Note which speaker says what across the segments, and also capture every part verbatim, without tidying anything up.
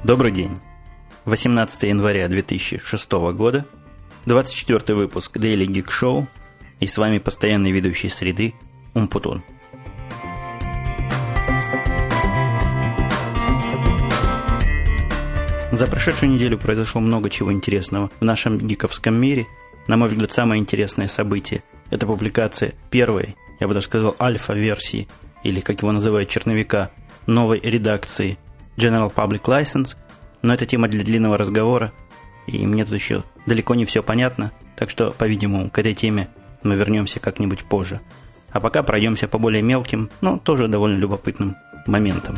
Speaker 1: Добрый день. восемнадцатое января две тысячи шестого года, двадцать четвёртый выпуск Daily Geek Show, и с вами постоянный ведущий среды Умпутун. За прошедшую неделю произошло много чего интересного в нашем гиковском мире. На мой взгляд, самое интересное событие – это публикация первой, я бы даже сказал, альфа-версии, или, как его называют, черновика, новой редакции General Public License. Но это тема для длинного разговора, и мне тут еще далеко не все понятно, так что, по-видимому, к этой теме мы вернемся как-нибудь позже. А пока пройдемся по более мелким, но тоже довольно любопытным моментам.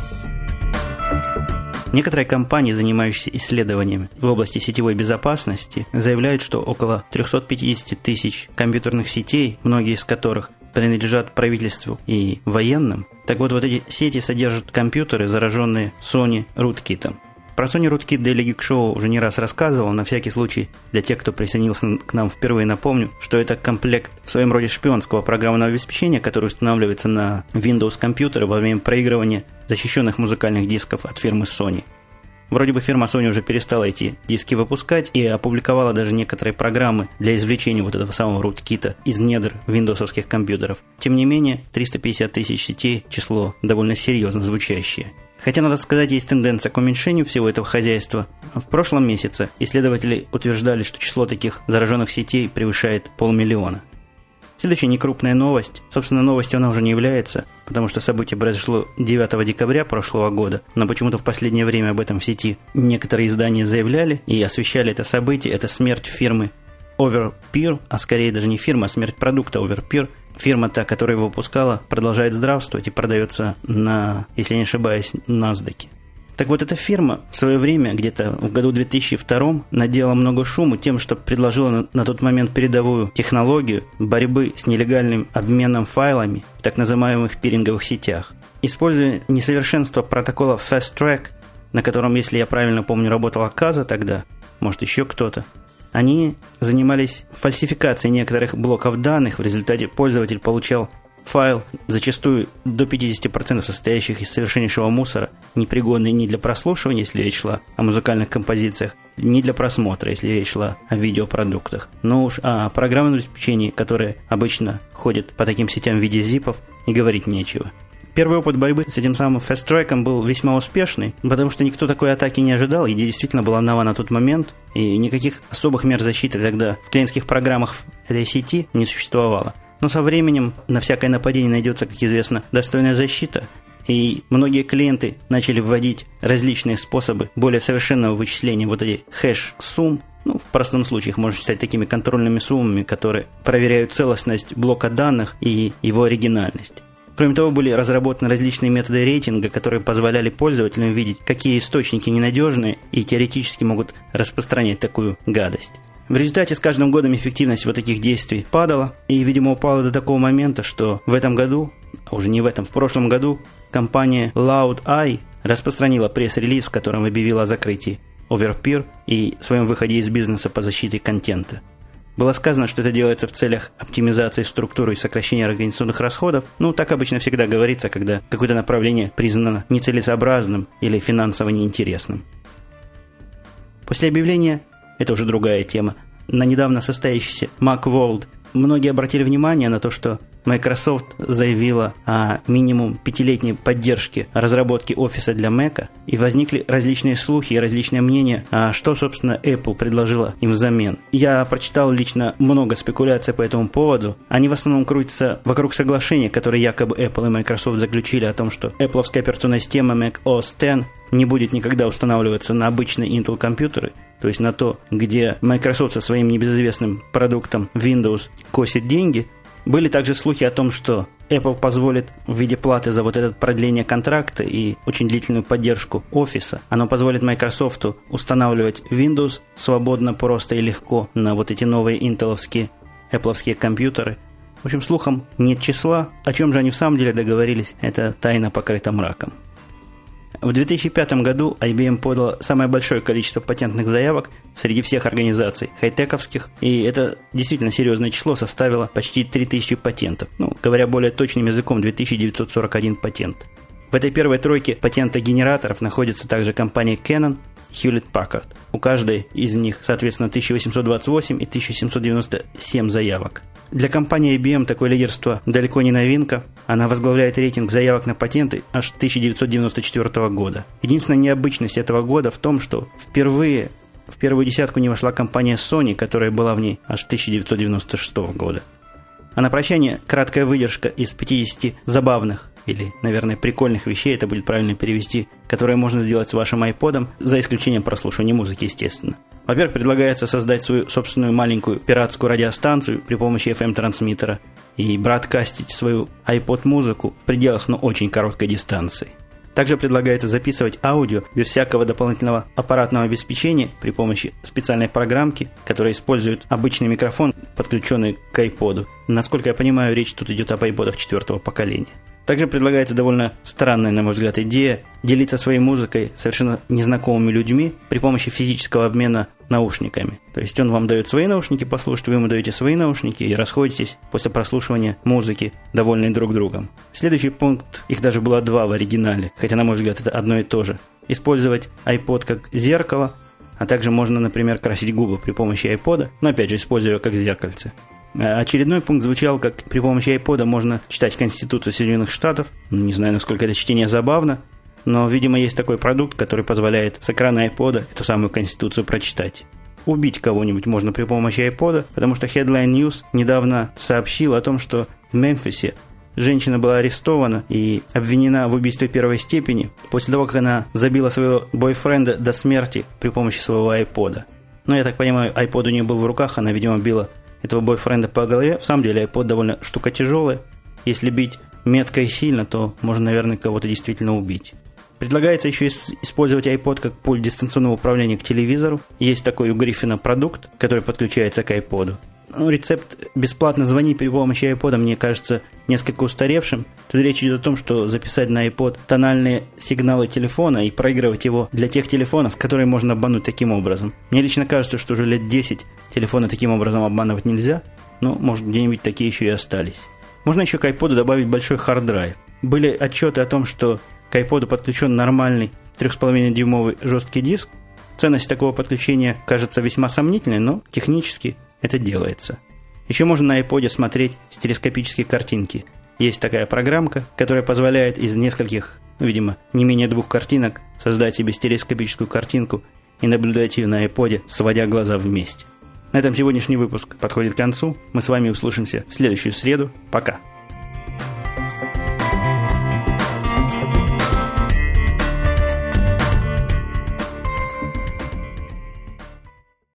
Speaker 1: Некоторые компании, занимающиеся исследованиями в области сетевой безопасности, заявляют, что около триста пятьдесят тысяч компьютерных сетей, многие из которых принадлежат правительству и военным. Так вот, вот эти сети содержат компьютеры, зараженные Sony Rootkit. Про Sony Rootkit Daily Geek Show уже не раз рассказывал. На всякий случай, для тех, кто присоединился к нам впервые, напомню, что это комплект в своем роде шпионского программного обеспечения, который устанавливается на Windows компьютеры во время проигрывания защищенных музыкальных дисков от фирмы Sony. Вроде бы фирма Sony уже перестала эти диски выпускать и опубликовала даже некоторые программы для извлечения вот этого самого руткита из недр виндовсовских компьютеров. Тем не менее, триста пятьдесят тысяч сетей – число довольно серьезно звучащее. Хотя, надо сказать, есть тенденция к уменьшению всего этого хозяйства. В прошлом месяце исследователи утверждали, что число таких зараженных сетей превышает полмиллиона. Следующая некрупная новость. Собственно, новостью она уже не является, потому что событие произошло девятого декабря прошлого года, но почему-то в последнее время об этом в сети некоторые издания заявляли и освещали это событие. Это смерть фирмы Overpeer, а скорее даже не фирма, а смерть продукта Overpeer. Фирма, та, которая его выпускала, продолжает здравствовать и продается на, если не ошибаюсь, NASDAQ. Так вот, эта фирма в свое время, где-то в году две тысячи втором, наделала много шума тем, что предложила на, на тот момент передовую технологию борьбы с нелегальным обменом файлами в так называемых пиринговых сетях. Используя несовершенство протокола Fast Track, на котором, если я правильно помню, работала Каза тогда, может еще кто-то, они занимались фальсификацией некоторых блоков данных. В результате пользователь получал файл, зачастую до пятьдесят процентов состоящих из совершеннейшего мусора, непригодный ни для прослушивания, если речь шла о музыкальных композициях, ни для просмотра, если речь шла о видеопродуктах. Но уж о программном обеспечении, которое обычно ходит по таким сетям в виде зипов, и говорить нечего. Первый опыт борьбы с этим самым фаст-треком был весьма успешный, потому что никто такой атаки не ожидал, и действительно была нова на тот момент, и никаких особых мер защиты тогда в клиентских программах этой сети не существовало. Но со временем на всякое нападение найдется, как известно, достойная защита, и многие клиенты начали вводить различные способы более совершенного вычисления вот этих хэш-сумм. Ну, в простом случае их можно считать такими контрольными суммами, которые проверяют целостность блока данных и его оригинальность. Кроме того, были разработаны различные методы рейтинга, которые позволяли пользователям видеть, какие источники ненадежные и теоретически могут распространять такую гадость. В результате с каждым годом эффективность вот таких действий падала, и, видимо, упала до такого момента, что в этом году, а уже не в этом, в прошлом году, компания LoudEye распространила пресс-релиз, в котором объявила о закрытии Overpeer и своем выходе из бизнеса по защите контента. Было сказано, что это делается в целях оптимизации структуры и сокращения организационных расходов. Ну, так обычно всегда говорится, когда какое-то направление признано нецелесообразным или финансово неинтересным. После объявления, это уже другая тема, на недавно состоявшийся Macworld, многие обратили внимание на то, что Microsoft заявила о минимум пятилетней поддержке разработки офиса для Mac, и возникли различные слухи и различные мнения, а что, собственно, Apple предложила им взамен. Я прочитал лично много спекуляций по этому поводу. Они в основном крутятся вокруг соглашения, которое якобы Apple и Microsoft заключили о том, что Apple'овская операционная система macOS десять не будет никогда устанавливаться на обычные Intel компьютеры, то есть на то, где Microsoft со своим небезызвестным продуктом Windows косит деньги. Были также слухи о том, что Apple позволит в виде платы за вот это продление контракта и очень длительную поддержку офиса, оно позволит Microsoft устанавливать Windows свободно, просто и легко на вот эти новые интеловские, Apple'овские компьютеры. В общем, слухам нет числа. О чем же они в самом деле договорились, это тайна покрыта мраком. В две тысячи пятом году ай би эм подала самое большое количество патентных заявок среди всех организаций хай-тековских, и это действительно серьезное число, составило почти три тысячи патентов. Ну, говоря более точным языком, две тысячи девятьсот сорок один патент. В этой первой тройке патентогенераторов находится также компания Canon, Hewlett-Packard. У каждой из них, соответственно, тысяча восемьсот двадцать восемь и тысяча семьсот девяносто семь заявок. Для компании ай би эм такое лидерство далеко не новинка. Она возглавляет рейтинг заявок на патенты аж тысяча девятьсот девяносто четвёртого года. Единственная необычность этого года в том, что впервые в первую десятку не вошла компания Sony, которая была в ней аж тысяча девятьсот девяносто шестого года. А на прощание краткая выдержка из пятидесяти забавных или, наверное, прикольных вещей, это будет правильно перевести, которые можно сделать с вашим iPod'ом, за исключением прослушивания музыки, естественно. Во-первых, предлагается создать свою собственную маленькую пиратскую радиостанцию при помощи эф эм-трансмиттера и бродкастить свою iPod-музыку в пределах, но очень короткой дистанции. Также предлагается записывать аудио без всякого дополнительного аппаратного обеспечения при помощи специальной программки, которая использует обычный микрофон, подключенный к iPod'у. Насколько я понимаю, речь тут идет об iPod'ах четвертого поколения. Также предлагается довольно странная, на мой взгляд, идея делиться своей музыкой совершенно незнакомыми людьми при помощи физического обмена наушниками. То есть он вам дает свои наушники послушать, вы ему даете свои наушники и расходитесь после прослушивания музыки, довольные друг другом. Следующий пункт, их даже было два в оригинале, хотя, на мой взгляд, это одно и то же. Использовать iPod как зеркало, а также можно, например, красить губы при помощи iPod'а, но опять же используя его как зеркальце. Очередной пункт звучал, как при помощи iPod'а можно читать Конституцию Соединенных Штатов. Не знаю, насколько это чтение забавно, но, видимо, есть такой продукт, который позволяет с экрана iPod'а эту самую Конституцию прочитать. Убить кого-нибудь можно при помощи iPod'а, потому что Headline News недавно сообщил о том, что в Мемфисе женщина была арестована и обвинена в убийстве первой степени после того, как она забила своего бойфренда до смерти при помощи своего iPod'а. Но, я так понимаю, iPod у нее был в руках, она, видимо, била этого бойфренда по голове. В самом деле iPod довольно штука тяжелая. Если бить метко и сильно, то можно, наверное, кого-то действительно убить. Предлагается еще использовать iPod как пульт дистанционного управления к телевизору. Есть такой у Гриффина продукт, который подключается к iPod'у. Ну, рецепт бесплатно звонить при помощи iPod'а мне кажется несколько устаревшим. Тут речь идет о том, что записать на iPod тональные сигналы телефона и проигрывать его для тех телефонов, которые можно обмануть таким образом. Мне лично кажется, что уже лет десять телефоны таким образом обманывать нельзя, но, может, где-нибудь такие еще и остались. Можно еще к iPod'у добавить большой хард-драйв. Были отчеты о том, что к iPod'у подключен нормальный три с половиной дюймовый жесткий диск. Ценность такого подключения кажется весьма сомнительной, но технически это делается. Еще можно на iPod'е смотреть стереоскопические картинки. Есть такая программка, которая позволяет из нескольких, видимо, не менее двух картинок создать себе стереоскопическую картинку и наблюдать ее на iPod'е, сводя глаза вместе. На этом сегодняшний выпуск подходит к концу. Мы с вами услышимся в следующую среду. Пока.